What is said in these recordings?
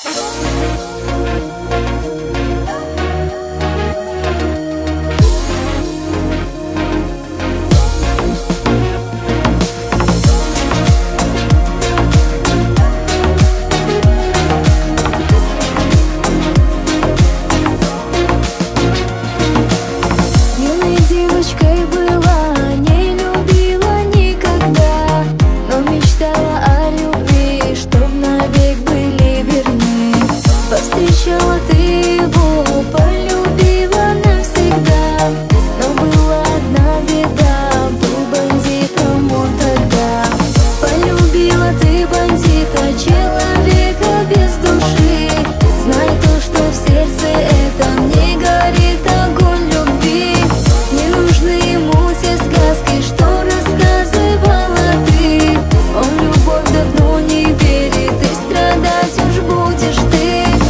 Повстречала ты его, полюбила навсегда. Но была одна беда, был бандитом он тогда. Полюбила ты бандита, человека без души. Знай то, что в сердце этом не горит огонь любви. Не нужны ему те сказки, что рассказывала ты. Он любовь давно не верит, и страдать уж будешь ты.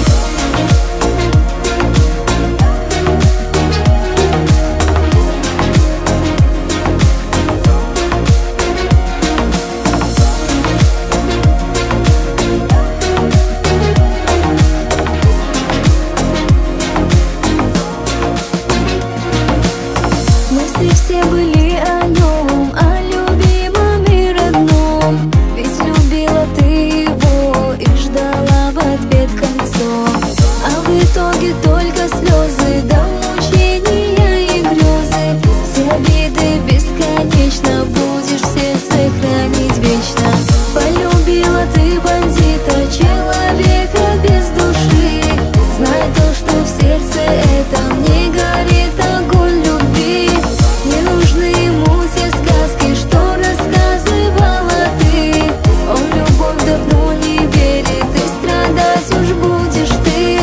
Мысли все были о нем, о любимом и родном. Ведь любила ты его и ждала в ответ кольцо. А в итоге только слезы, да мучения и грезы. Все обиды бесконечно будешь в сердце хранить вечно. Полюбила ты бандита, человека без души. Знай то, что в сердце этом не горит огонь любви. Не нужны ему те сказки, что рассказывала ты. Он в любовь давно не верит, и страдать уж будешь ты.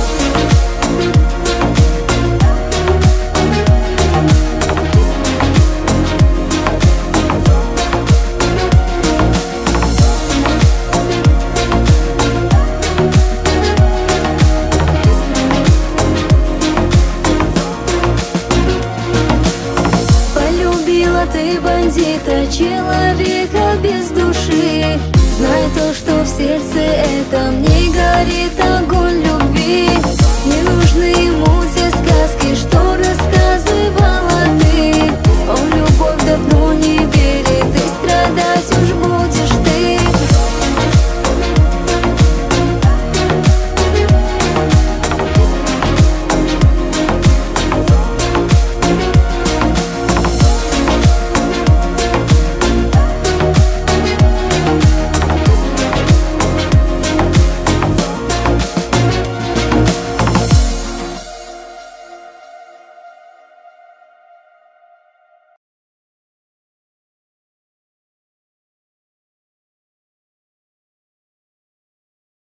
Полюбила ты бандита, человека без души. Знай то, что в сердце этом не горит огонь любви.